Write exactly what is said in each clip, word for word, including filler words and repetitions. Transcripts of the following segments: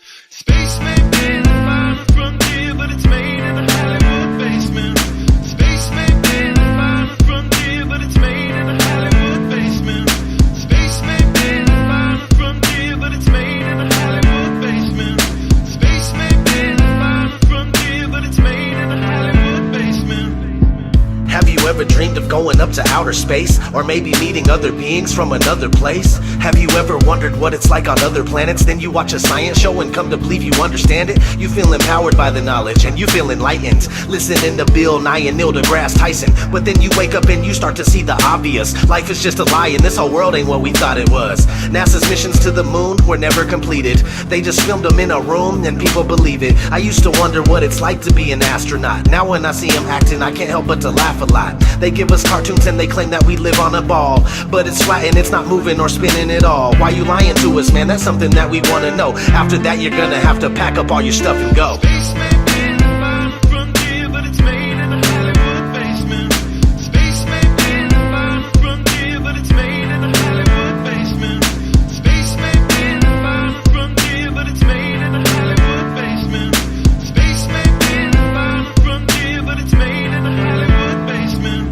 Space may be the final frontier, but it's made in a Hollywood basement. Space may be the final frontier, but it's made in a Hollywood basement. Space may be the final frontier, but it's made in a Hollywood basement. Space may be the final frontier, but it's made in a Hollywood basement. Have you ever dreamed of going up to outer space? Or maybe meeting other beings from another place? Have you ever wondered what it's like on other planets? Then you watch a science show and come to believe you understand it? You feel empowered by the knowledge and you feel enlightened, listening to Bill Nye and Neil deGrasse Tyson. But then you wake up and you start to see the obvious. Life is just a lie and this whole world ain't what we thought it was. NASA's missions to the moon were never completed. They just filmed them in a room and people believe it. I used to wonder what it's like to be an astronaut. Now when I see them acting, I can't help but to laugh a lot. They give us cartoons and they claim that we live on a ball, but it's flat and it's not moving or spinning at all. Why you lying to us, man? That's something that we wanna know. After that you're gonna have to pack up all your stuff and go. Space may be the final frontier, but it's made in a Hollywood basement. Space may be the final frontier, but it's made in a Hollywood basement. Space may be the final frontier, but it's made in a Hollywood basement. Space may be the final frontier, but it's made in a Hollywood basement.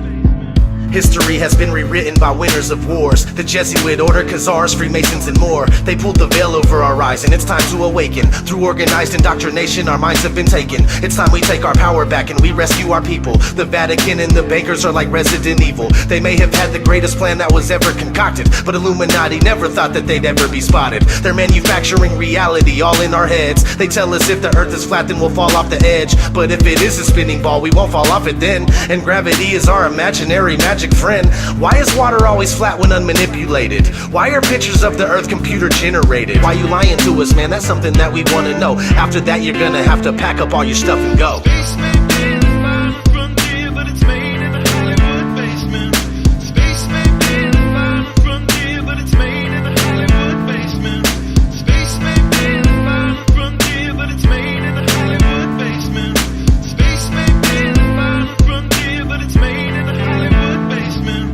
History has been rewritten by winners of wars, the Jesuit order, Khazars, Freemasons and more. They pulled the veil over our eyes and it's time to awaken. Through organized indoctrination our minds have been taken. It's time we take our power back and we rescue our people. The Vatican and the bankers are like Resident Evil. They may have had the greatest plan that was ever concocted, but Illuminati never thought that they'd ever be spotted. They're manufacturing reality all in our heads. They tell us if the earth is flat then we'll fall off the edge, but if it is a spinning ball we won't fall off it then. And gravity is our imaginary magic friend. Why is water always flat when unmanipulated? Why are pictures of the earth computer generated? Why you lying to us, man? That's something that we wanna know. After that you're gonna have to pack up all your stuff and go. Space may be the final frontier, but it's made in a Hollywood basement. Space may be the final frontier, but it's made in a Hollywood basement. Space may be the final frontier, but it's made in a Hollywood basement. Space may be the final frontier, but it's made in a Hollywood basement.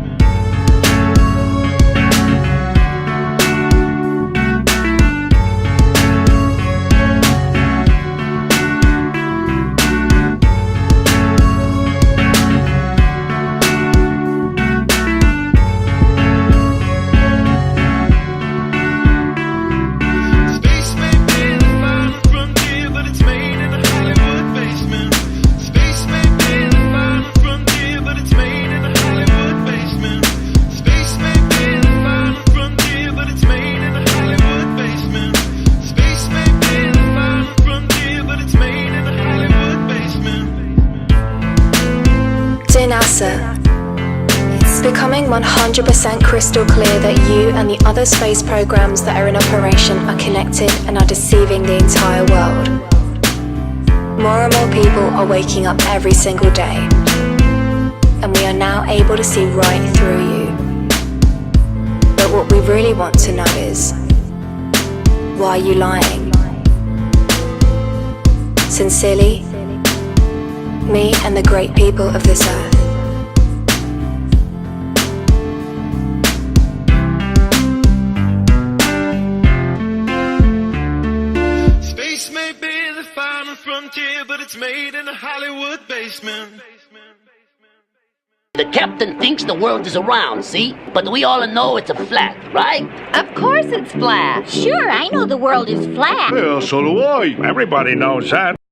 Space may be the final frontier, but it's made in a Hollywood basement. Space may be the final frontier, but it's made in a Hollywood basement. Space may be the final frontier, but it's made in a Hollywood basement. Space may be the final frontier, but it's made in a Hollywood basement. Dear NASA, it's becoming one hundred percent crystal clear that you and the other space programs that are in operation are connected and are deceiving the entire world. More and more people are waking up every single day, and we are now able to see right through you. But what we really want to know is, why are you lying? Sincerely, me and the great people of this earth. Space may be the final frontier, but it's made in a Hollywood basement. The captain thinks the world is around, see? But we all know it's a flat, right? Of course it's flat. Sure, I know the world is flat. Well, so do I. Everybody knows that.